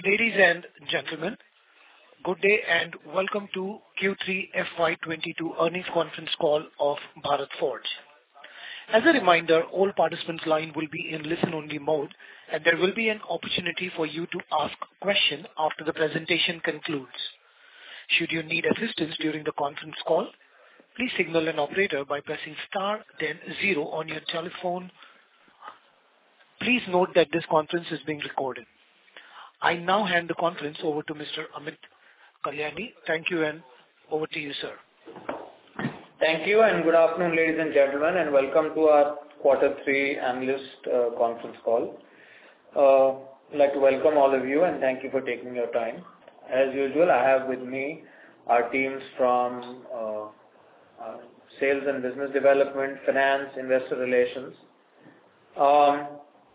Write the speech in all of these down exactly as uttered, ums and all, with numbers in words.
Ladies and gentlemen, good day and welcome to Q three F Y twenty-two earnings conference call of Bharat Forge. As a reminder, all participants' line will be in listen-only mode, and there will be an opportunity for you to ask questions after the presentation concludes. Should you need assistance during the conference call, please signal an operator by pressing star then zero on your telephone. Please note that this conference is being recorded. I now hand the conference over to Mister Amit Kalyani. Thank you, and over to you, sir. Thank you, and good afternoon, ladies and gentlemen, and welcome to our quarter three analyst uh, conference call. Uh, I'd like to welcome all of you and thank you for taking your time. As usual, I have with me our teams from uh, uh, sales and business development, finance, investor relations. Um,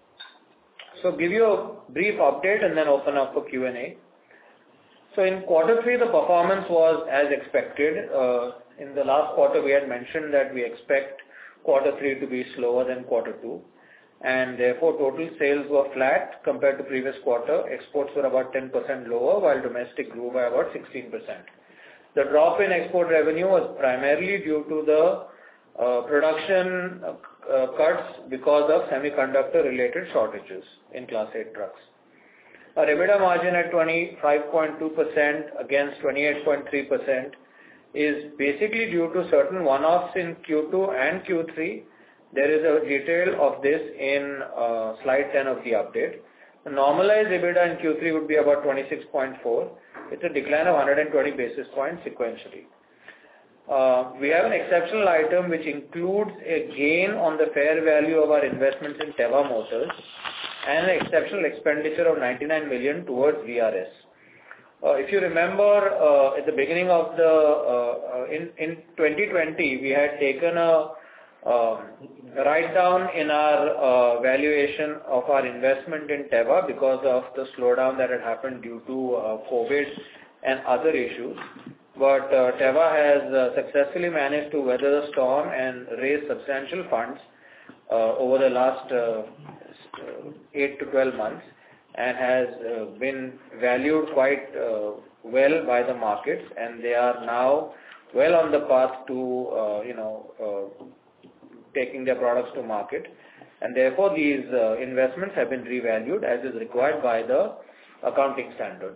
so give you a brief update and then open up for Q and A. So in quarter three, the performance was as expected. Uh, in the last quarter, we had mentioned that we expect quarter three to be slower than quarter two. And therefore, total sales were flat compared to previous quarter. Exports were about ten percent lower, while domestic grew by about sixteen percent. The drop in export revenue was primarily due to the uh, production uh, cuts because of semiconductor-related shortages in Class eight trucks. Our EBITDA margin at twenty-five point two percent against twenty-eight point three percent is basically due to certain one-offs in Q two and Q three. There is a detail of this in uh, slide ten of the update. The normalized EBITDA in Q three would be about twenty-six point four. It's a decline of one hundred twenty basis points sequentially. Uh, we have an exceptional item which includes a gain on the fair value of our investments in Teva Motors and an exceptional expenditure of ninety-nine million towards V R S. Uh, if you remember, uh, at the beginning of the, uh, uh, in, in twenty twenty, we had taken a uh, write down in our uh, valuation of our investment in Teva because of the slowdown that had happened due to uh, COVID and other issues. But uh, Teva has uh, successfully managed to weather the storm and raise substantial funds uh, over the last uh, eight to twelve months and has uh, been valued quite uh, well by the markets, and they are now well on the path to, uh, you know, uh, taking their products to market, and therefore these uh, investments have been revalued as is required by the accounting standards.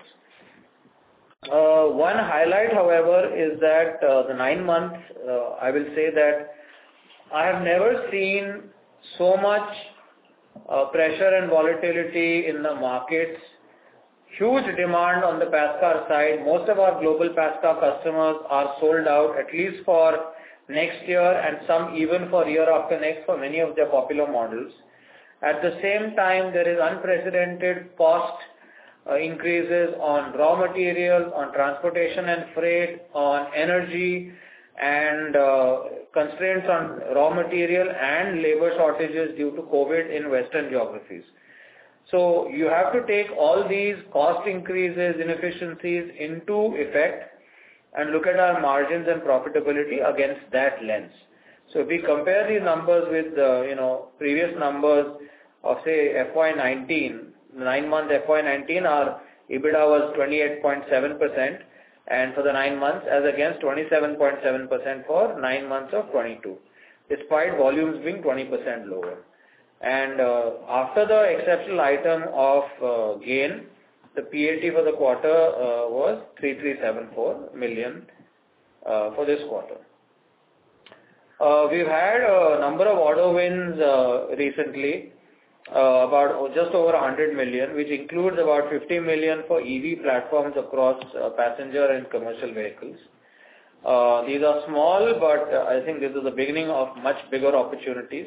Uh, one highlight, however, is that uh, the nine months, uh, I will say that I have never seen so much uh, pressure and volatility in the markets. Huge demand on the passenger car side. Most of our global passenger car customers are sold out at least for next year and some even for year after next for many of their popular models. At the same time, there is unprecedented cost uh, increases on raw materials, on transportation and freight, on energy, and uh, constraints on raw material and labor shortages due to COVID in Western geographies. So you have to take all these cost increases, inefficiencies into effect and look at our margins and profitability against that lens. So if we compare these numbers with, uh, you know, previous numbers of, say, F Y nineteen, nine-month F Y nineteen, our EBITDA was twenty-eight point seven percent, and for the nine months, as against twenty-seven point seven percent for nine months of twenty-two, despite volumes being twenty percent lower. And uh, after the exceptional item of uh, gain, the P A T for the quarter uh, was three thousand three hundred seventy-four million uh, for this quarter. Uh, we've had a number of order wins uh, recently, uh, about just over one hundred million, which includes about fifty million for E V platforms across uh, passenger and commercial vehicles. Uh, these are small, but uh, I think this is the beginning of much bigger opportunities.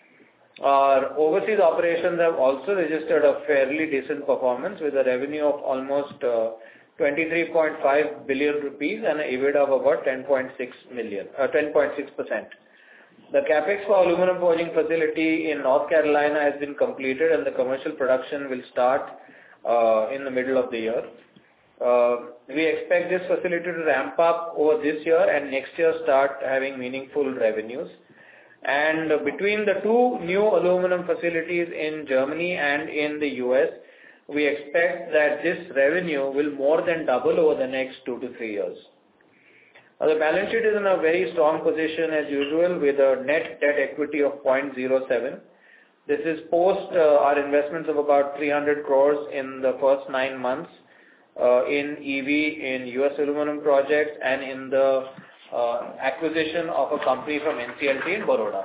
Our overseas operations have also registered a fairly decent performance with a revenue of almost uh, twenty-three point five billion rupees and an EBITDA of about ten point six million, uh, ten point six percent. The capex for aluminum forging facility in North Carolina has been completed and the commercial production will start uh, in the middle of the year. Uh, we expect this facility to ramp up over this year and next year start having meaningful revenues. And between the two new aluminum facilities in Germany and in the U S, we expect that this revenue will more than double over the next two to three years. Now, the balance sheet is in a very strong position as usual with a net debt equity of zero point zero seven. This is post uh, our investments of about three hundred crores in the first nine months uh, in E V, in U S aluminum projects, and in the uh, acquisition of a company from N C L T in Baroda.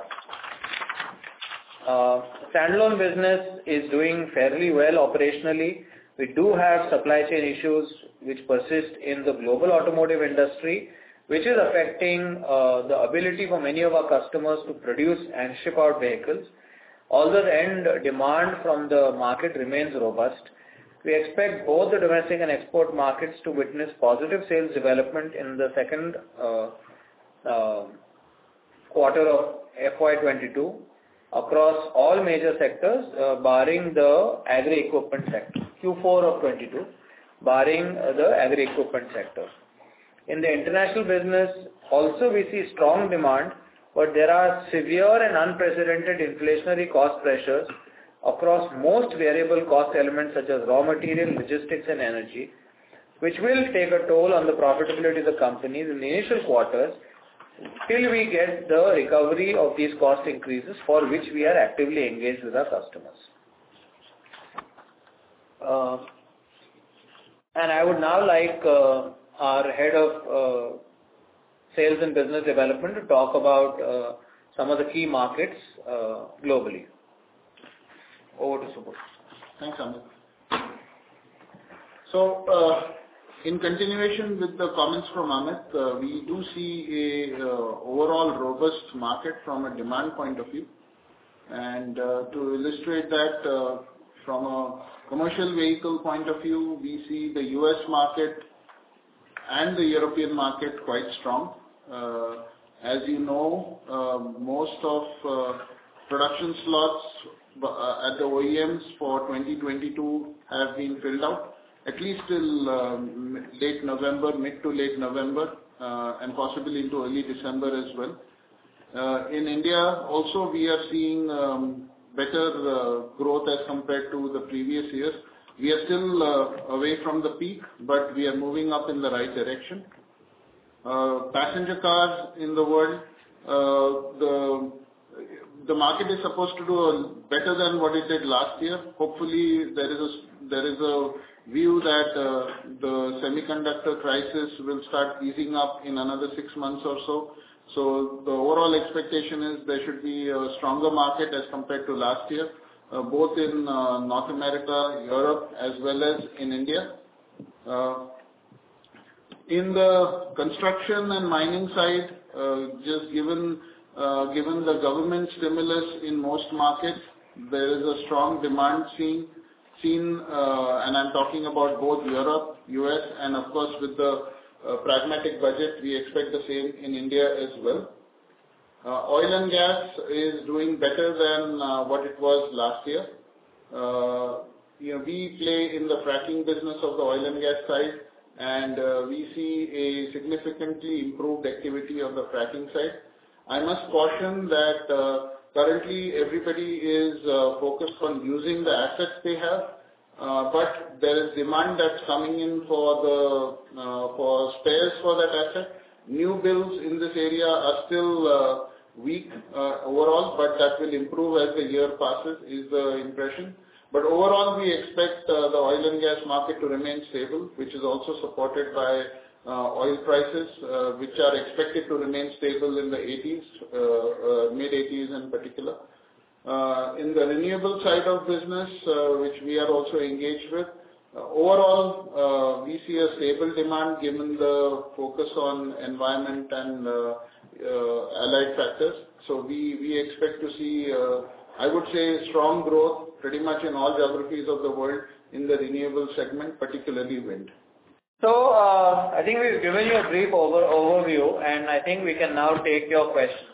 Uh, standalone business is doing fairly well operationally. We do have supply chain issues which persist in the global automotive industry, which is affecting uh, the ability for many of our customers to produce and ship out vehicles. Although the end demand from the market remains robust, we expect both the domestic and export markets to witness positive sales development in the second uh, uh, quarter of F Y twenty-two across all major sectors, uh, barring the agri-equipment sector. Q four of twenty-two, barring uh, the agri-equipment sector. In the international business, also we see strong demand, but there are severe and unprecedented inflationary cost pressures across most variable cost elements such as raw material, logistics and energy, which will take a toll on the profitability of the companies in the initial quarters till we get the recovery of these cost increases, for which we are actively engaged with our customers. Uh, and I would now like uh, our head of uh, sales and business development to talk about uh, some of the key markets uh, globally. Over to Subodh. Thanks, Amit. So, uh, in continuation with the comments from Amit, uh, we do see a uh, overall robust market from a demand point of view. And uh, to illustrate that, uh, from a commercial vehicle point of view, we see the U S market and the European market quite strong. Uh, as you know, uh, most of uh, production slots uh, at the O E Ms for twenty twenty-two have been filled out, at least till um, late November, mid to late November, uh, and possibly into early December as well. Uh, in India also we are seeing um, better uh, growth as compared to the previous years. We are still uh, away from the peak, but we are moving up in the right direction. Uh, passenger cars in the world, uh, the the market is supposed to do better than what it did last year. Hopefully, there is a there is a view that uh, the semiconductor crisis will start easing up in another six months or so. So the overall expectation is there should be a stronger market as compared to last year, uh, both in uh, North America, Europe, as well as in India. Uh, in the construction and mining side, uh, just given uh, given the government stimulus in most markets, there is a strong demand seen, seen uh, and I'm talking about both Europe, U S, and of course with the Uh, pragmatic budget, we expect the same in India as well. Uh, oil and gas is doing better than uh, what it was last year. Uh, you know, we play in the fracking business of the oil and gas side, and uh, we see a significantly improved activity on the fracking side. I must caution that uh, currently everybody is uh, focused on using the assets they have. Uh, but there is demand that's coming in for the uh, for spares for that asset. New builds in this area are still uh, weak uh, overall, but that will improve as the year passes, is the impression. But overall, we expect uh, the oil and gas market to remain stable, which is also supported by uh, oil prices, uh, which are expected to remain stable in the eighties, uh, uh, mid eighties in particular. Uh, in the renewable side of business, uh, which we are also engaged with, uh, overall, uh, we see a stable demand given the focus on environment and uh, uh, allied factors. So we, we expect to see, uh, I would say, strong growth pretty much in all geographies of the world in the renewable segment, particularly wind. So, uh, I think we've given you a brief over, overview, and I think we can now take your questions.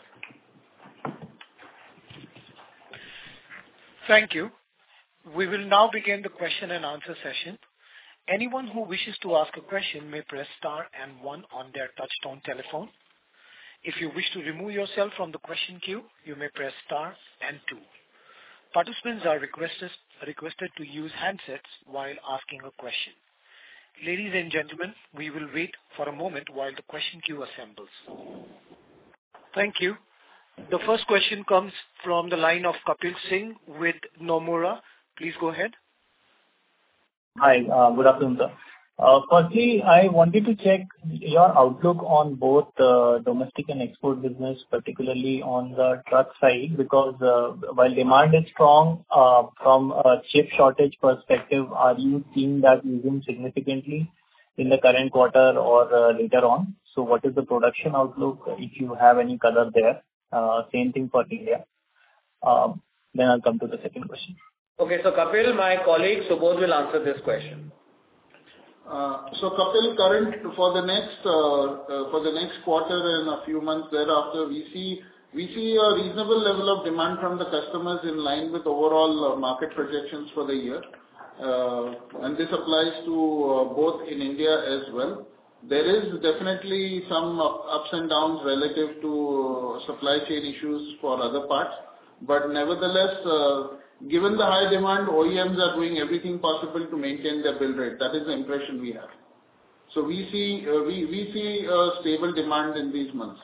Thank you. We will now begin the question and answer session. Anyone who wishes to ask a question may press star and one on their touchtone telephone. If you wish to remove yourself from the question queue, you may press star and two. Participants are requested, requested to use handsets while asking a question. Ladies and gentlemen, we will wait for a moment while the question queue assembles. Thank you. The first question comes from the line of Kapil Singh with Nomura. Please go ahead. Hi, uh, good afternoon, sir. Uh, Firstly, I wanted to check your outlook on both uh, domestic and export business, particularly on the truck side, because uh, while demand is strong, uh, from a chip shortage perspective, are you seeing that easing significantly in the current quarter or uh, later on? So what is the production outlook, if you have any color there? Uh, Same thing for India. Um, Then I'll come to the second question. Okay, so Kapil, my colleague Subodh will answer this question. Uh, So Kapil, current for the next uh, uh, for the next quarter and a few months thereafter, we see we see a reasonable level of demand from the customers in line with overall uh, market projections for the year. Uh, And this applies to uh, both in India as well. There is definitely some up- ups and downs relative to uh, supply chain issues for other parts, but nevertheless, uh, given the high demand, O E Ms are doing everything possible to maintain their build rate. That is the impression we have. So we see uh, we we see uh, stable demand in these months.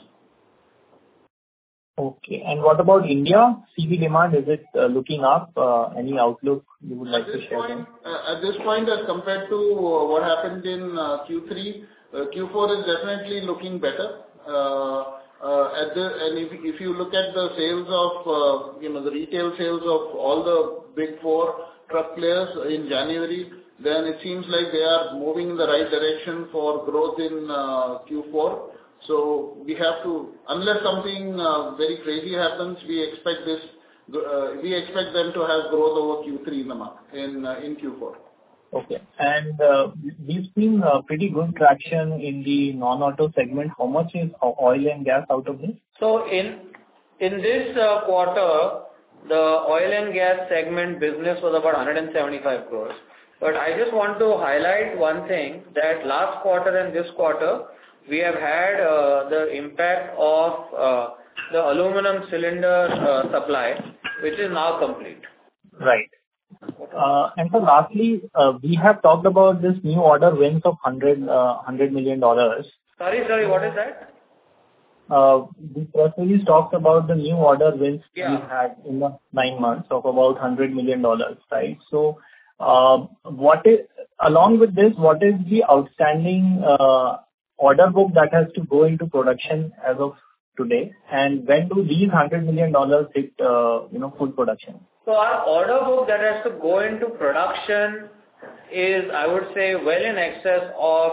Okay. And what about India? C V demand, is it uh, looking up? Uh, Any outlook you would like At to this share point, there? uh, at this point, as compared to uh, what happened in uh, Q three, uh, Q four is definitely looking better. Uh, uh, at the and if if you look at the sales of uh, you know the retail sales of all the big four truck players in January, then it seems like they are moving in the right direction for growth in uh, Q four. So we have to, unless something uh, very crazy happens, we expect this. Uh, we expect them to have growth over Q three in the market, in uh, in Q four. Okay. And uh, we've seen uh, pretty good traction in the non-auto segment. How much is o- oil and gas out of this? So in in this uh, quarter, the oil and gas segment business was about one hundred seventy-five crores. But I just want to highlight one thing, that last quarter and this quarter, we have had uh, the impact of uh, the aluminum cylinder uh, supply, which is now complete. Right. Uh, And so lastly, uh, we have talked about this new order wins of one hundred, uh, one hundred million dollars. Sorry, sorry, what is that? Uh, The press release talks about the new order wins Yeah. we've had in the nine months of about one hundred million dollars, right? So, uh, what is, along with this, what is the outstanding uh, order book that has to go into production as of today? And when do these one hundred million dollars hit, uh, you know, full production? So our order book that has to go into production is, I would say, well in excess of,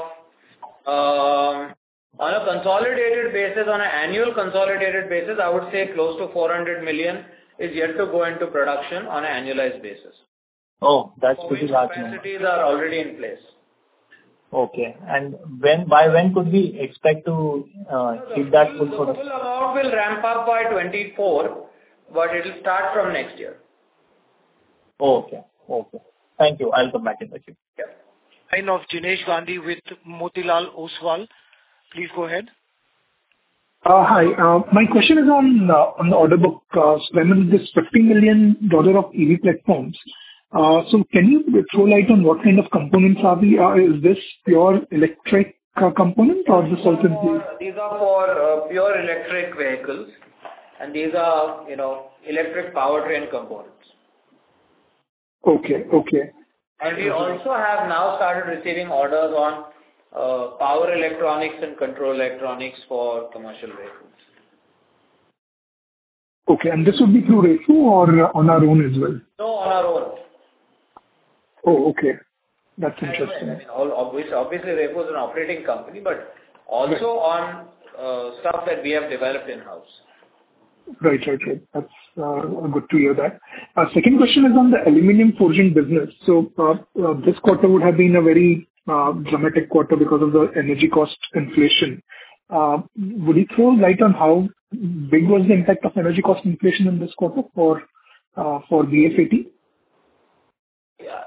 um, on a consolidated basis, on an annual consolidated basis, I would say close to four hundred million is yet to go into production on an annualized basis. Oh, that's For pretty which large number. capacities are already in place. Okay. And when, by when could we expect to uh, So hit the that full, full the full production? amount will ramp up by twenty-four, but it will start from next year. Okay. Okay. Thank you. I'll come back in the queue. Yeah. Line of Jinesh Gandhi with Motilal Oswal. Please go ahead. Uh, Hi. Uh, My question is on uh, on the order book. uh, So when is this fifty million dollars of E V platforms? Uh, So can you throw light on what kind of components are we? uh, Is this pure electric uh, component or this also includes? These are for uh, pure electric vehicles, and these are, you know, electric powertrain components. Okay. Okay. And we also have now started receiving orders on uh, power electronics and control electronics for commercial vehicles. Okay. And this would be through Refu or uh, on our own as well? No, on our own. Oh, okay. That's I interesting. mean, all, obviously, obviously, Repo is an operating company, but also on uh, stuff that we have developed in-house. Right. Right. Right. That's uh, good to hear that. Uh, Second question is on the aluminum forging business. So uh, uh, this quarter would have been a very uh, dramatic quarter because of the energy cost inflation. Uh, Would you throw light on how big was the impact of energy cost inflation in this quarter for uh, for B F A T? Yeah.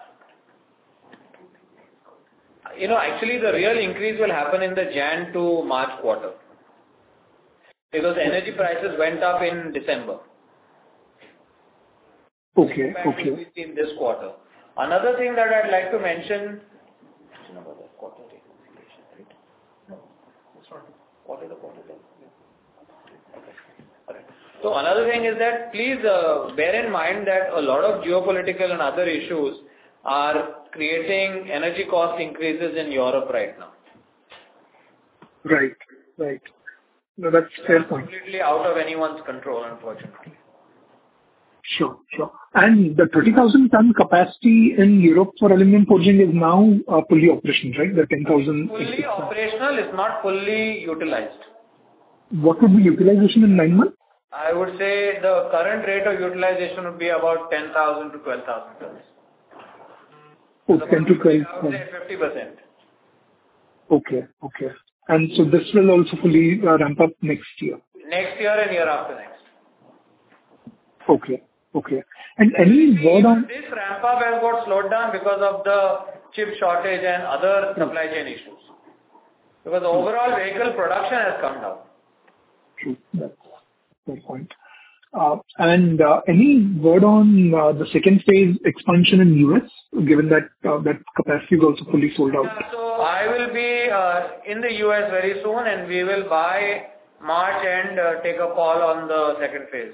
You know, actually, the real increase will happen in the Jan to March quarter, because energy prices went up in December. Okay. Impact Okay. will be seen this quarter. Another thing that I'd like to mention. Quarter reconciliation, right? No, it's not. Quarter to quarter. Okay. All right. So another thing is that please uh, bear in mind that a lot of geopolitical and other issues are creating energy cost increases in Europe right now. Right. Right. No, that's a fair point. Completely out of anyone's control, unfortunately. Sure, sure. And the thirty thousand ton capacity in Europe for aluminum forging is now uh, fully operational, right? The ten thousand. Fully operational is not fully utilized. What would be utilization in nine months? I would say the current rate of utilization would be about ten thousand to twelve thousand tons. Oh, ten to twelve. I would say fifty percent. Okay, okay. And so this will also fully uh, ramp up next year? Next year and year after next. Okay, okay. And any word on... This ramp up has got slowed down because of the chip shortage and other supply chain issues. Because the overall vehicle production has come down. True, that's a fair point. Uh, and uh, any word on uh, the second phase expansion in U S, given that uh, that capacity is also fully sold out? Yeah, so I will be uh, in the U S very soon, and we will by March end uh, take a call on the second phase.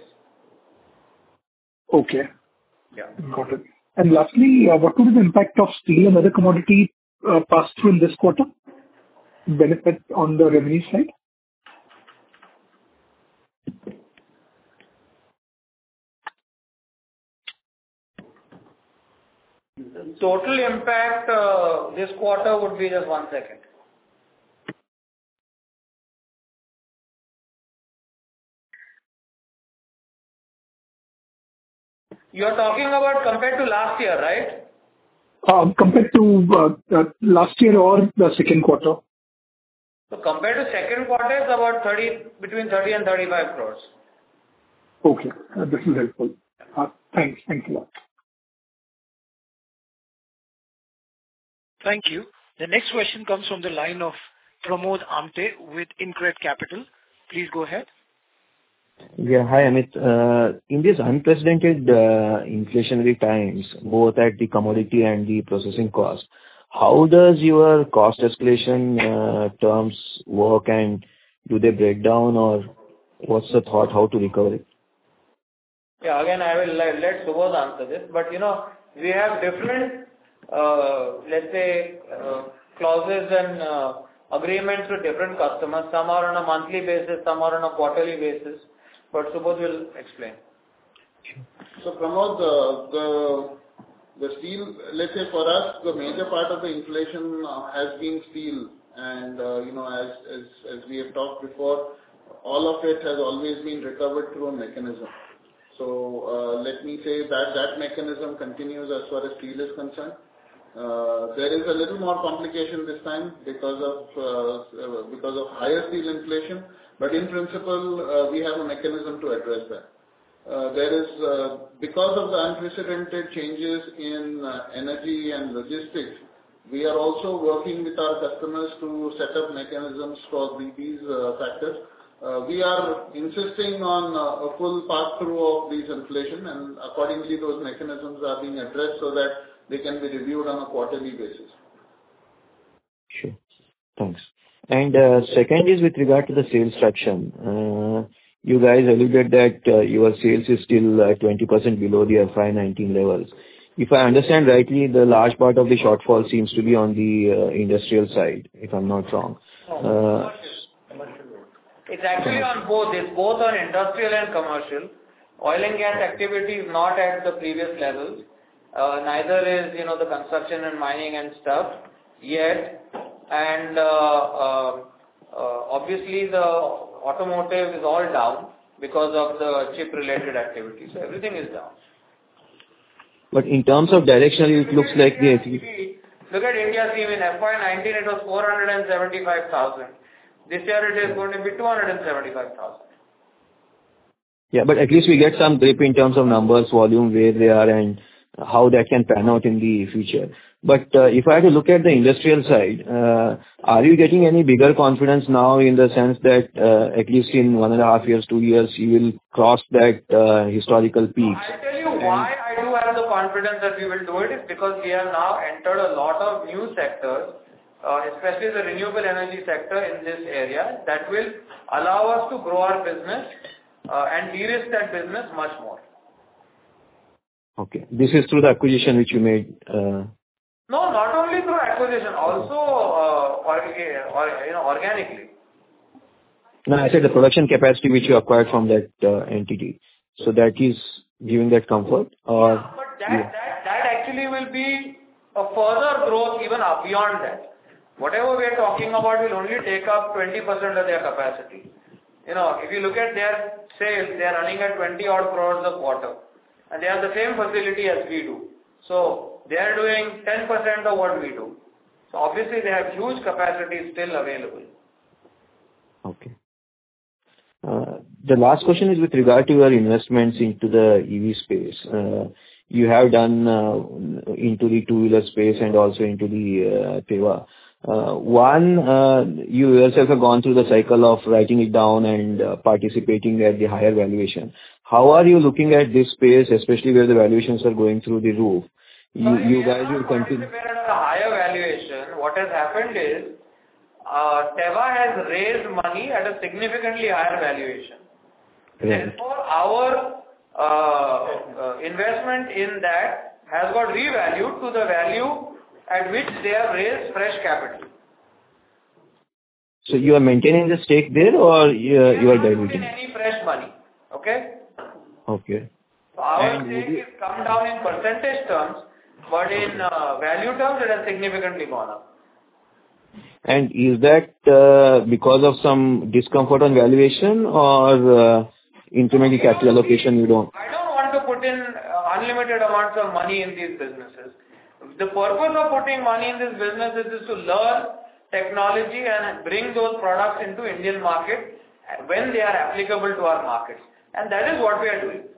Okay. Yeah. Got it. And lastly, uh, what would be the impact of steel and other commodity uh, passed through in this quarter? Benefit on the revenue side? Total impact uh, this quarter would be just one second. You're talking about compared to last year, right? Uh, compared to uh, uh, last year or the second quarter? So compared to second quarter, it's about thirty, between thirty and thirty-five crores. Okay, uh, this is helpful. Uh, thanks, thanks a lot. Thank you. The next question comes from the line of Pramod Amte with InCred Capital. Please go ahead. Yeah. Hi, Amit. Uh, In these unprecedented uh, inflationary times, both at the commodity and the processing cost, how does your cost escalation uh, terms work, and do they break down, or what's the thought how to recover it? Yeah, again, I will let, let Subodh answer this, but you know, we have different, uh, let's say, uh, clauses and uh, agreements with different customers. Some are on a monthly basis, some are on a quarterly basis, but Subodh will explain. So Pramod, uh, the the steel, let's say for us, the major part of the inflation uh, has been steel, and uh, you know, as as as we have talked before, all of it has always been recovered through a mechanism. So uh, let me say that that mechanism continues as far as steel is concerned. Uh, there is a little more complication this time because of uh, because of higher steel inflation, but in principle uh, we have a mechanism to address that. Uh, there is uh, because of the unprecedented changes in uh, energy and logistics, we are also working with our customers to set up mechanisms for these uh, factors. Uh, we are insisting on uh, a full pass-through of these inflation, and accordingly those mechanisms are being addressed so that they can be reviewed on a quarterly basis. Sure. Thanks. And uh, second is with regard to the sales traction. Uh, you guys alluded that uh, your sales is still uh, twenty percent below the F Y nineteen levels. If I understand rightly, the large part of the shortfall seems to be on the uh, industrial side, if I'm not wrong. Uh, It's actually on both. It's both on industrial and commercial. Oil and gas activity is not at the previous levels. Uh, neither is, you know, the construction and mining and stuff yet. And uh, uh, uh, obviously the automotive is all down because of the chip-related activity. So everything is down. But in terms of directionally, it looks like the... Look at India C V. In F Y nineteen, it was four hundred seventy-five thousand. This year it is going to be two hundred seventy-five thousand. Yeah, but at least we get some grip in terms of numbers, volume, where they are, and how that can pan out in the future. But uh, if I had to look at the industrial side, uh, are you getting any bigger confidence now in the sense that uh, at least in one and a half years, two years, you will cross that uh, historical peaks? I'll tell you why I do have the confidence that we will do it is because we have now entered a lot of new sectors, uh, especially the renewable energy sector in this area, that will allow us to grow our business uh, and de-risk that business much more. Okay. This is through the acquisition which you made? Uh... No, not only through acquisition, also uh, or, or, you know, organically. No, I said the production capacity which you acquired from that uh, entity. So that is giving that comfort? Or yeah, but that, yeah. that, that actually will be a further growth even up beyond that. Whatever we are talking about will only take up twenty percent of their capacity. You know, if you look at their sales, they are running at twenty odd crores a quarter. And they have the same facility as we do. So, they are doing ten percent of what we do. So, obviously, they have huge capacity still available. Okay. Uh, the last question is with regard to your investments into the E V space. Uh, you have done uh, into the two-wheeler space and also into the uh, Teva. Uh, one, uh, you yourself have gone through the cycle of writing it down and uh, participating at the higher valuation. How are you looking at this space, especially where the valuations are going through the roof? You, Sorry, you we guys will continue. Participated at a higher valuation. What has happened is, uh, Teva has raised money at a significantly higher valuation. Right. Therefore, our uh, uh, investment in that has got revalued to the value at which they have raised fresh capital. So you are maintaining the stake there, or you are, you are diluting? We are not putting any fresh money. Okay? Okay. So our and stake has come down in percentage terms, but in uh, value terms, it has significantly gone up. And is that uh, because of some discomfort on valuation or uh, incremental capital allocation you don't? I don't want to put in uh, unlimited amounts of money in these businesses. The purpose of putting money in this business is, is to learn technology and bring those products into Indian market when they are applicable to our markets. And that is what we are doing.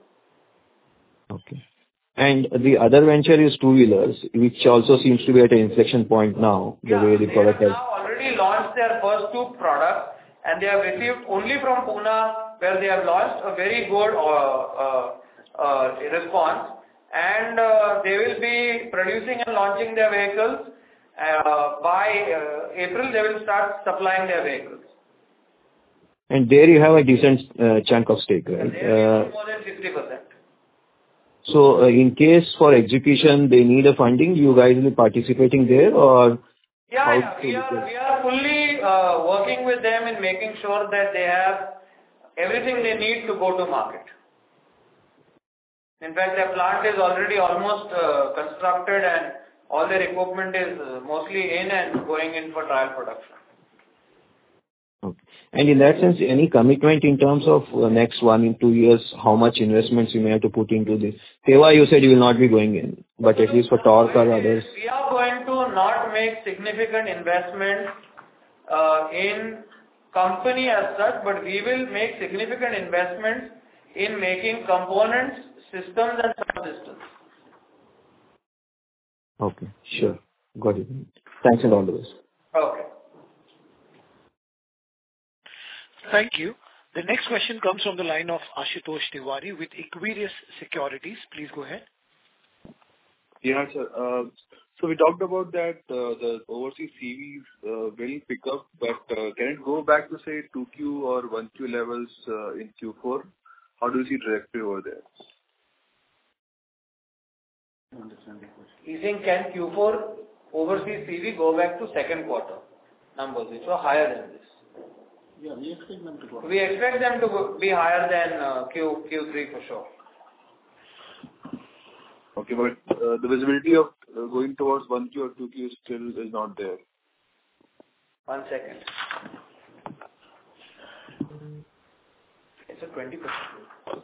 Okay. And the other venture is two-wheelers, which also seems to be at an inflection point now, the yeah, way the product has... They have now already launched their first two products, and they have received only from Pune, where they have launched, a very good uh, uh, uh, response. And uh, they will be producing and launching their vehicles. Uh, by uh, April, they will start supplying their vehicles. And there you have a decent uh, chunk of stake, right? There uh, more than sixty percent. So, uh, in case for execution they need a funding, you guys will be participating there, or? Yeah, yeah. We are we are fully uh, working with them in making sure that they have everything they need to go to market. In fact, their plant is already almost uh, constructed and all their equipment is uh, mostly in and going in for trial production. Okay. And in that sense, any commitment in terms of uh, next one in two years, how much investments you may have to put into this? Teva, you said you will not be going in, but at least for Tork or others. We are going to not make significant investments uh, in company as such, but we will make significant investments in making components, systems and subsystems. Okay, sure. Got it. Thanks and all the best. Okay. Thank you. The next question comes from the line of Ashutosh Tiwari with Equirus Securities. Please go ahead. Yeah, sir. Uh, so we talked about that uh, the overseas C Vs uh, will pick up, but uh, can it go back to say two Q or one Q levels uh, in Q four? How do you see trajectory over there? You think can Q four overseas C V go back to second quarter numbers, which were higher than this? Yeah, we expect them to go. We expect them to be higher than uh, Q, Q3 for sure. Okay, but uh, the visibility of uh, going towards one Q or two Q still is not there. One second. It's a twenty percent.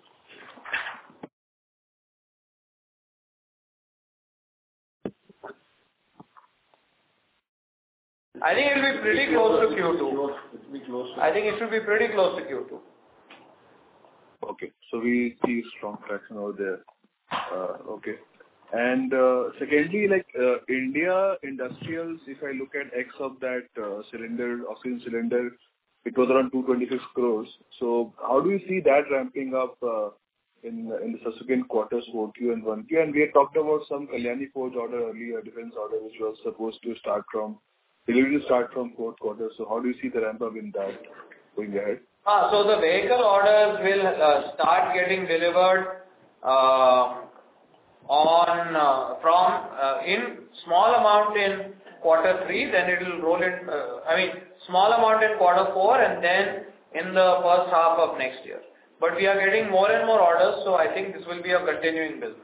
I think it will be pretty close to Q two. I think it should be pretty close to Q two. Okay, so we see strong traction over there. Uh, okay. And uh, secondly, like uh, India industrials, if I look at X of that uh, cylinder, oxygen cylinder, it was around two hundred twenty-six crores. So how do you see that ramping up uh, in in the subsequent quarters, four Q and one Q? And we had talked about some Kalyani Forge order earlier, defense order, which was supposed to start from, delivery to start from fourth quarter. So how do you see the ramp up in that going ahead? Ah, so the vehicle orders will uh, start getting delivered uh, on uh, from uh, in small amount in quarter three, then it will roll in, uh, I mean, small amount in quarter four, and then in the first half of next year. But we are getting more and more orders, so I think this will be a continuing business.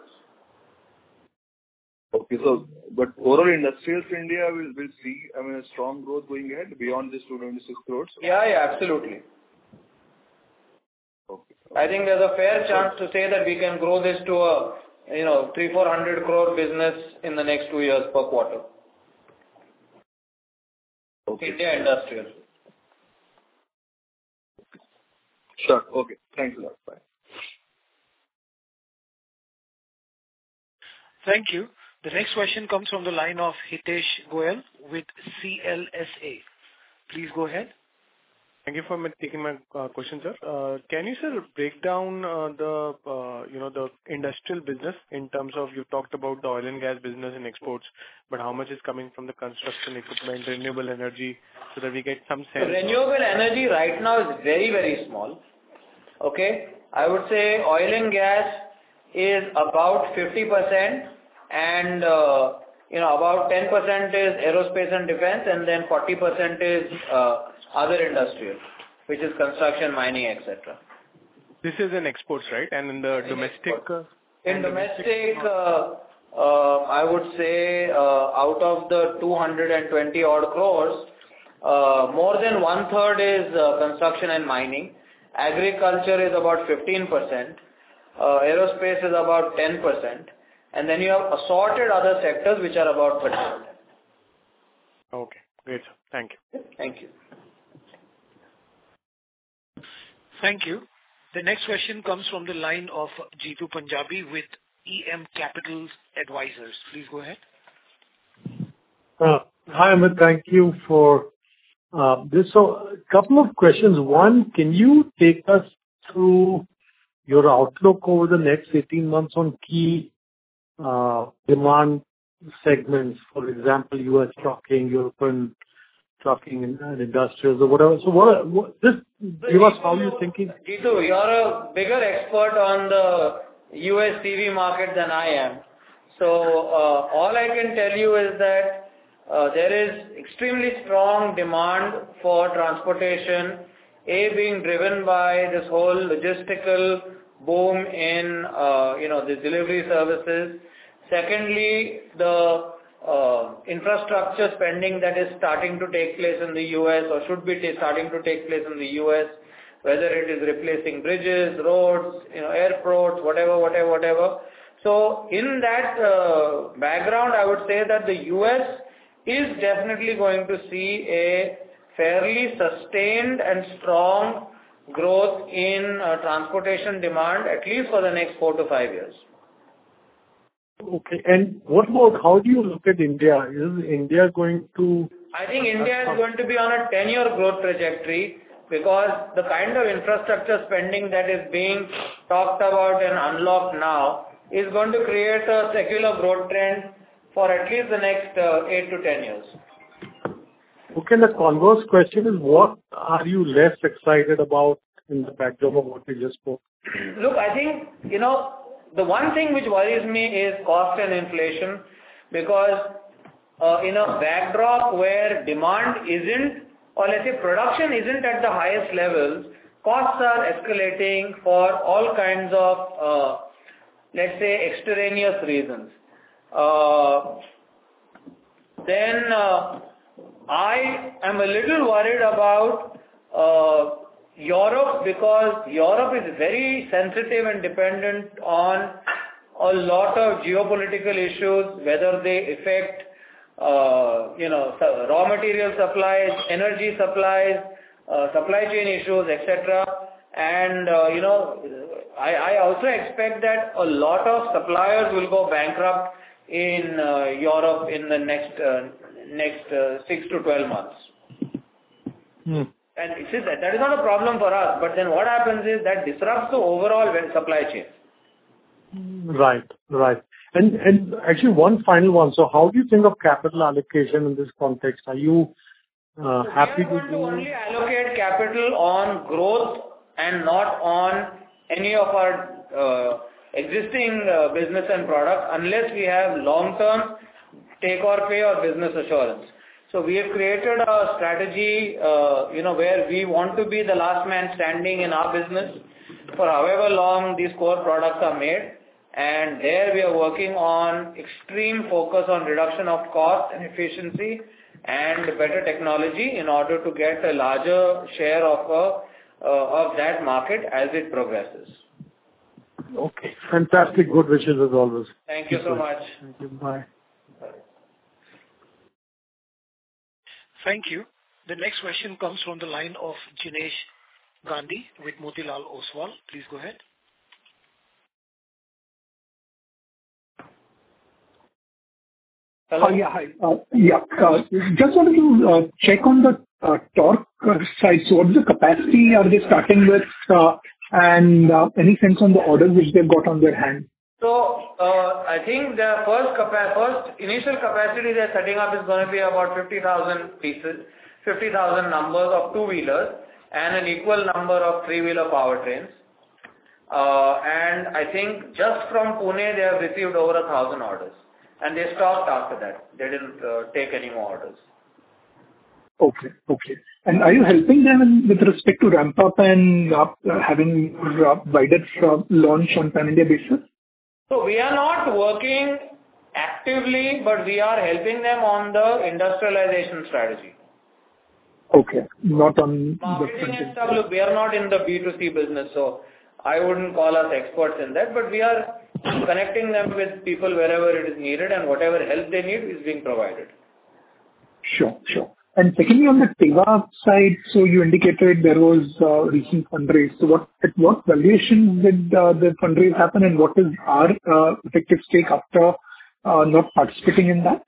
Okay, so, but overall industrials India will, will see, I mean, a strong growth going ahead beyond this two hundred twenty-six crores? Yeah, yeah, absolutely. Okay. I think there's a fair chance to say that we can grow this to a, you know, three, four hundred crore business in the next two years per quarter. Okay. India industrial. Sure. Okay. Thanks a lot. Bye. Thank you. The next question comes from the line of Hitesh Goel with C L S A. Please go ahead. Thank you for taking my uh, question, sir. Uh, Can you, sir, break down uh, the, uh, you know, the industrial business in terms of, you talked about the oil and gas business and exports, but how much is coming from the construction equipment, renewable energy, so that we get some sense? So renewable energy right now is very, very small. Okay? I would say oil and gas is about fifty percent, and, uh, you know, about ten percent is aerospace and defense, and then forty percent is uh, other industrial, which is construction, mining, et cetera. This is in exports, right? And in the in domestic? Uh, in domestic, uh, uh, I would say uh, out of the two hundred twenty odd crores, uh, more than one third is uh, construction and mining. Agriculture is about fifteen percent. Uh, aerospace is about ten percent. And then you have assorted other sectors which are about thirty percent. Okay, great, sir. Thank you. Thank you. Thank you. The next question comes from the line of Jeetu Punjabi with E M Capital Advisors. Please go ahead. Uh, hi, Amit. Thank you for uh, this. So, a couple of questions. One, can you take us through your outlook over the next eighteen months on key uh, demand segments? For example, U S trucking, European trucking and, and industrials or whatever. So what, what just give us how you're thinking. Jeetu, you're a bigger expert on the U S C V market than I am. So uh, all I can tell you is that uh, there is extremely strong demand for transportation, A, being driven by this whole logistical boom in, uh, you know, the delivery services. Secondly, the Uh, infrastructure spending that is starting to take place in the U S or should be t- starting to take place in the U S, whether it is replacing bridges, roads, you know, airports, whatever, whatever, whatever. So in that uh, background, I would say that the U S is definitely going to see a fairly sustained and strong growth in uh, transportation demand, at least for the next four to five years. Okay. And what about, how do you look at India? Is India going to... I think India is going to be on a ten-year growth trajectory because the kind of infrastructure spending that is being talked about and unlocked now is going to create a secular growth trend for at least the next uh, eight to ten years. Okay, the converse question is, what are you less excited about in the backdrop of what we just spoke? Look, I think, you know, the one thing which worries me is cost and inflation, because uh, in a backdrop where demand isn't, or let's say production isn't at the highest levels, costs are escalating for all kinds of, uh, let's say, extraneous reasons. Uh, then uh, I am a little worried about uh, Europe, because Europe is very sensitive and dependent on a lot of geopolitical issues, whether they affect, uh, you know, raw material supplies, energy supplies, uh, supply chain issues, et cetera. And, uh, you know, I, I also expect that a lot of suppliers will go bankrupt in uh, Europe in the next uh, next uh, six to twelve months. Hmm. And see, that, that is not a problem for us, but then what happens is that disrupts the overall supply chain. Right. Right. And and actually one final one. So how do you think of capital allocation in this context? Are you uh, happy we are to going do... to only allocate capital on growth and not on any of our uh, existing uh, business and products unless we have long-term take or pay or business assurance. So we have created a strategy, uh, you know, where we want to be the last man standing in our business for however long these core products are made. And there we are working on extreme focus on reduction of cost and efficiency and better technology in order to get a larger share of a, uh, of that market as it progresses. Okay. Fantastic. Good wishes as always. Thank you so much. Thank you. Bye. Thank you. The next question comes from the line of Jinesh Gandhi with Motilal Oswal. Please go ahead. Oh, yeah, hi. Uh, yeah, uh, just wanted to uh, check on the uh, Tork uh, side. So what is the capacity are they starting with, uh, and uh, any sense on the orders which they've got on their hand? So, uh, I think the first capa- first initial capacity they're setting up is going to be about fifty thousand pieces, fifty thousand numbers of two-wheelers and an equal number of three-wheeler powertrains. Uh, and I think just from Pune they have received over a thousand orders. And they stopped after that. They didn't uh, take any more orders. Okay, okay. And are you helping them in, with respect to ramp up and uh, having uh, wider uh, launch on pan-India basis? So we are not working actively, but we are helping them on the industrialization strategy. Okay, not on marketing the and stuff. Look, we are not in the B two C business, so I wouldn't call us experts in that, but we are connecting them with people wherever it is needed, and whatever help they need is being provided. Sure, sure. And secondly, on the Teva side, so you indicated there was uh, recent fundraise. So what, at what valuation did uh, the fundraise happen, and what is our uh, effective stake after uh, not participating in that?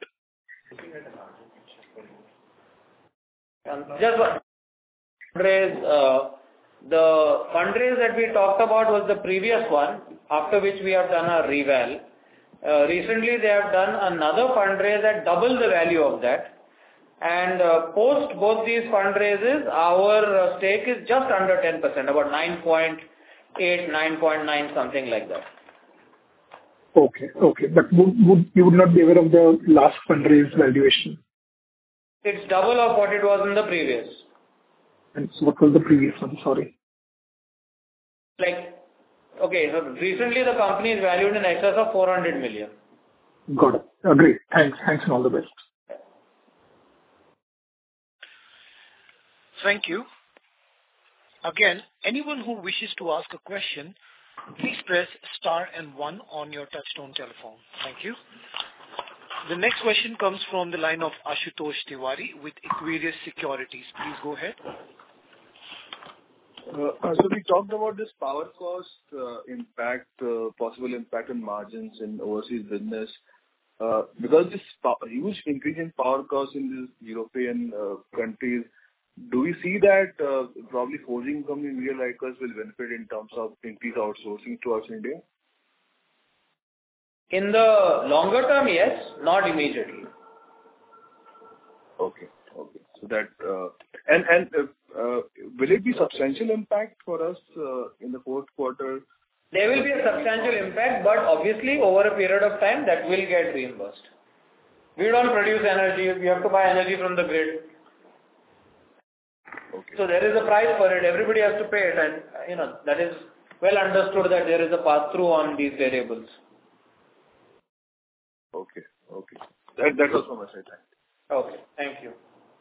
Um, just one fundraise, uh, the fundraise that we talked about was the previous one, after which we have done a reval. Uh, recently, they have done another fundraise at double the value of that. And uh, post both these fundraises, our uh, stake is just under ten percent, about nine point eight, nine point nine, something like that. Okay, okay. But would, would you would not be aware of the last fundraise valuation? It's double of what it was in the previous. And so what was the previous one? Sorry. Like, okay, so recently the company is valued in excess of four hundred million. Got it. Uh, great. Thanks. Thanks and all the best. Thank you. Again, anyone who wishes to ask a question, please press star and one on your touchtone telephone. Thank you. The next question comes from the line of Ashutosh Tiwari with Equirus Securities. Please go ahead. Uh, so we talked about this power cost uh, impact, uh, possible impact on margins in overseas business. Uh, because this po- huge increase in power costs in these European uh, countries, do we see that uh, probably forging company India like us will benefit in terms of increased outsourcing towards India? In the longer term, yes, not immediately. Okay, okay. So that uh, and and uh, uh, will it be substantial impact for us uh, in the fourth quarter? There will be a substantial impact, but obviously over a period of time that will get reimbursed. We don't produce energy; we have to buy energy from the grid. Okay. So there is a price for it. Everybody has to pay it, and you know that is well understood that there is a pass-through on these variables. Okay, okay. That that was from my side. Okay, thank you.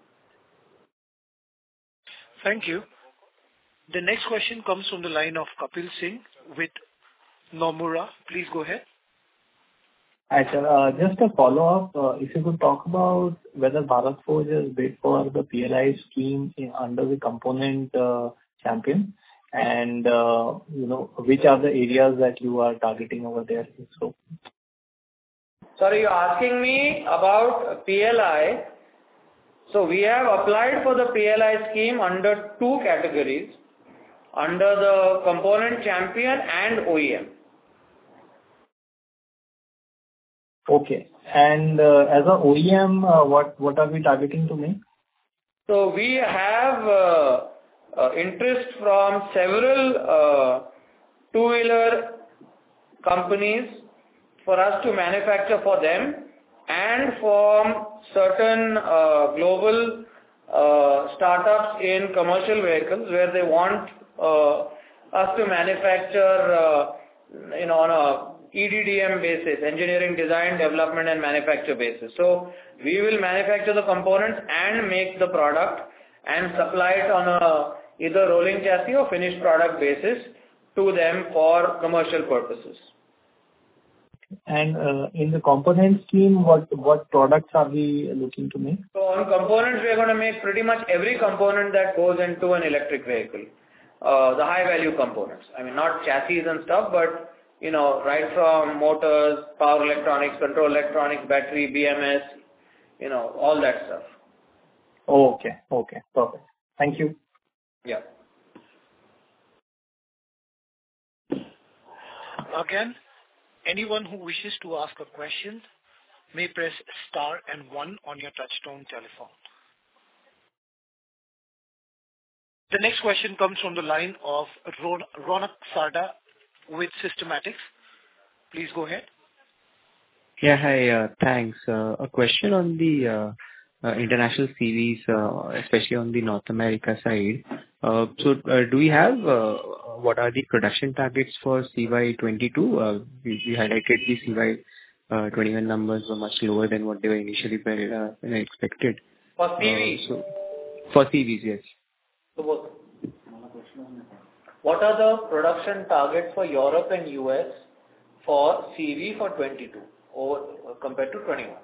Thank you. The next question comes from the line of Kapil Singh with Nomura. Please go ahead. Hi, sir. Uh, Just a follow-up. Uh, If you could talk about whether Bharat Forge has bid for the P L I scheme in- under the component uh, champion, and uh, you know which are the areas that you are targeting over there. So, Sorry, you're asking me about P L I. So we have applied for the P L I scheme under two categories, under the component champion and O E M. Okay. And uh, as a O E M, uh, what what are we targeting to make? So we have uh, uh, interest from several uh, two-wheeler companies for us to manufacture for them, and from certain uh, global uh, startups in commercial vehicles where they want uh, us to manufacture, uh, you know, on a E D D M basis, engineering, design, development and manufacture basis. So we will manufacture the components and make the product and supply it on a either rolling chassis or finished product basis to them for commercial purposes. And uh, in the component scheme, what what products are we looking to make? So on components, we are going to make pretty much every component that goes into an electric vehicle. Uh, the high value components. I mean, not chassis and stuff, but you know, right from motors, power electronics, control electronics, battery, B M S, you know, all that stuff. Oh, okay. Okay. Perfect. Thank you. Yeah. Again, anyone who wishes to ask a question may press star and one on your touchtone telephone. The next question comes from the line of Ron- Ronak Sarda with Systematics. Please go ahead. Yeah, hi. Uh, thanks. Uh, a question on the uh, uh, international C Vs, uh, especially on the North America side. Uh, so, uh, do we have uh, what are the production targets for C Y twenty-two? Uh, we, we highlighted the C Y uh, twenty-one numbers were much lower than what they were initially uh, expected. For C V? Uh, so, for C Vs, yes. So what, what are the production targets for Europe and U S for C V for twenty-two over uh, compared to twenty-one?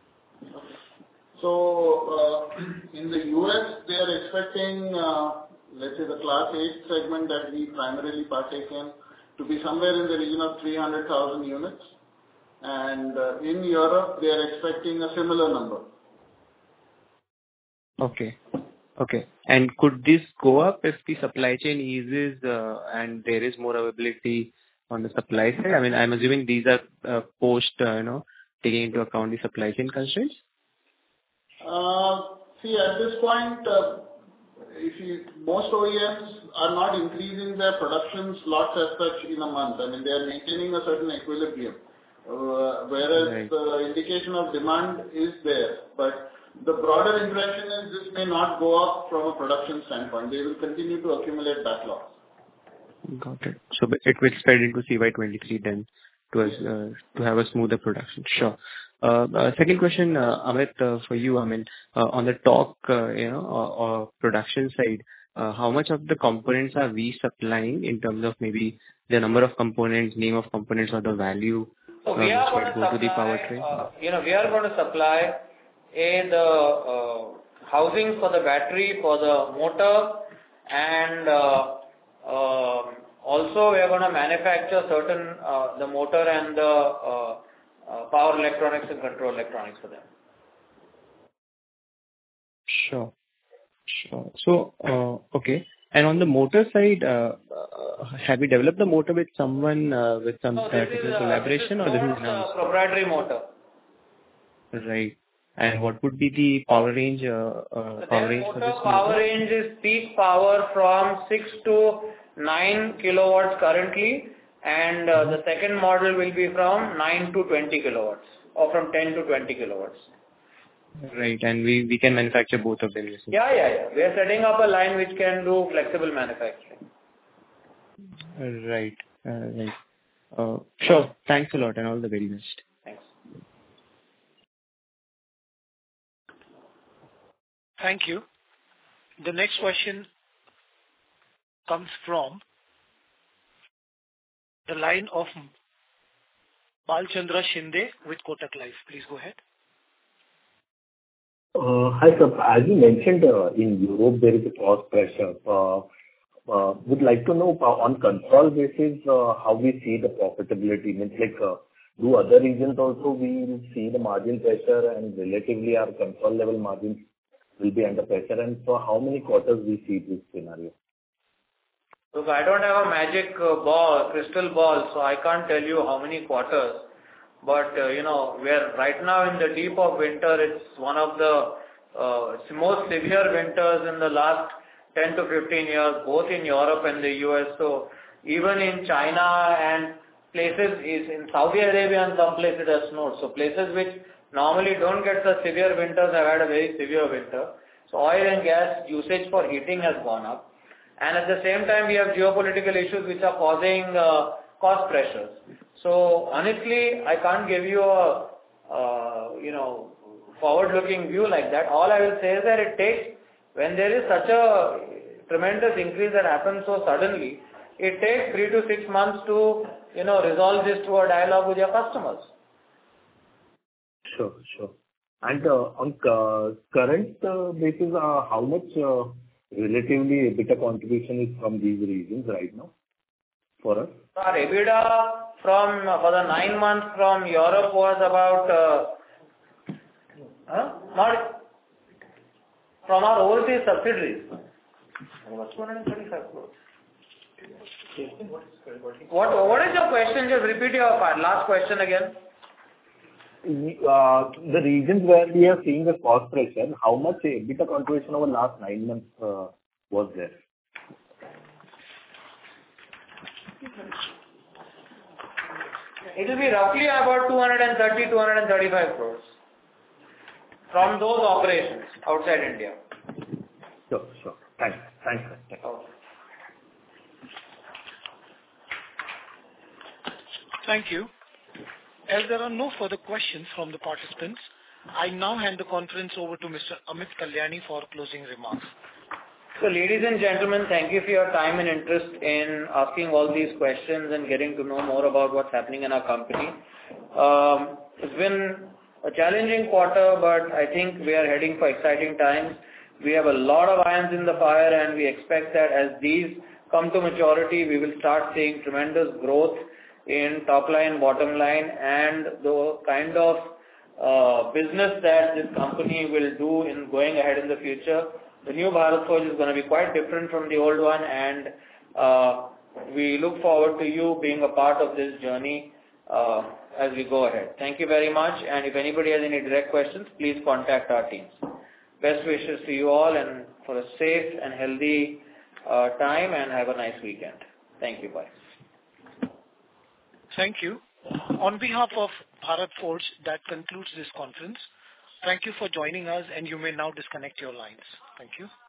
So, uh, in the U S, they are expecting, uh, let's say, the Class eight segment that we primarily partake in to be somewhere in the region of three hundred thousand units. And uh, in Europe, they are expecting a similar number. Okay. Okay. And could this go up if the supply chain eases uh, and there is more availability on the supply side? I mean, I'm assuming these are uh, post, uh, you know, taking into account the supply chain constraints? Uh, see, at this point, uh, if you, most O E Ms are not increasing their production slots as such in a month. I mean, they are maintaining a certain equilibrium, uh, whereas Right. the indication of demand is there. But the broader impression is this may not go up from a production standpoint. They will continue to accumulate backlogs. Got it. So but it will spread into C Y twenty-three then to us, uh, to have a smoother production. Sure. Uh, uh, Second question, uh, Amit, uh, for you. I mean, uh, on the talk, uh, you know, or or production side, uh, how much of the components are we supplying in terms of maybe the number of components, name of components, or the value So uh, we are which going to might go to the supply, powertrain? uh, you know, we are going to supply a the uh, housing for the battery, for the motor, and uh, uh, also we are going to manufacture certain uh, the motor and the uh, uh, power electronics and control electronics for them. Sure. Sure. So, uh, okay. And on the motor side, uh, uh, have you developed the motor with someone, uh, with some So uh, this is, technical uh, collaboration, this or is this is Ford's, in-house? uh, proprietary motor. Right. And what would be the power range, uh, uh, So power their range for motor this power motor? range is peak power from six to nine kilowatts currently, and uh, the second model will be from nine to twenty kilowatts, or from ten to twenty kilowatts. Right. And we, we can manufacture both of them, you see. Yeah, yeah, yeah. We are setting up a line which can do flexible manufacturing. Right. Uh, right. Uh, sure. Thanks a lot and all the very best. Thanks. Thank you. The next question comes from the line of Balchandra Shinde with Kotak Life. Please go ahead. Uh, Hi, sir. As you mentioned, uh, in Europe, there is a cost pressure. Uh, uh, Would like to know, uh, on consolidated basis, uh, how we see the profitability. Means like, uh, do other regions also we will see the margin pressure and relatively our control level margins will be under pressure? And for how many quarters we see this scenario? Look, I don't have a magic uh, ball, crystal ball, so I can't tell you how many quarters. But, uh, you know, we're right now in the deep of winter. It's one of the uh, most severe winters in the last ten to fifteen years, both in Europe and the U S. So even in China and places is in Saudi Arabia and some places it has snowed. So places which normally don't get the severe winters have had a very severe winter. So oil and gas usage for heating has gone up. And at the same time, we have geopolitical issues which are causing uh, cost pressures. So honestly, I can't give you a, uh, you know, forward-looking view like that. All I will say is that it takes, when there is such a tremendous increase that happens so suddenly, it takes three to six months to, you know, resolve this through a dialogue with your customers. Sure, sure. And uh, on uh, current uh, basis, uh, how much uh, relatively EBITDA contribution is from these regions right now for us? Our EBITDA from, for the nine months from Europe was about, uh, huh? Not, from our overseas subsidiaries. What, two hundred thirty-five crores. What, what is your question? Just repeat your last question again. Uh, the regions where we are seeing the cost pressure, how much EBITDA contribution over last nine months uh, was there? It will be roughly about two hundred thirty, two hundred thirty-five crores from those operations outside India. Sure, sure. Thanks. Thanks. Thanks. Okay. Thank you. As there are no further questions from the participants, I now hand the conference over to Mister Amit Kalyani for closing remarks. So, ladies and gentlemen, thank you for your time and interest in asking all these questions and getting to know more about what's happening in our company. Um, it's been a challenging quarter, but I think we are heading for exciting times. We have a lot of irons in the fire, and we expect that as these come to maturity, we will start seeing tremendous growth in top line, bottom line, and the kind of uh, business that this company will do in going ahead in the future. The new Bharat Forge is going to be quite different from the old one, and uh, we look forward to you being a part of this journey uh, as we go ahead. Thank you very much, and if anybody has any direct questions, please contact our teams. Best wishes to you all, and for a safe and healthy uh, time, and have a nice weekend. Thank you. Bye. Thank you. On behalf of Bharat Forge, that concludes this conference. Thank you for joining us, and you may now disconnect your lines. Thank you.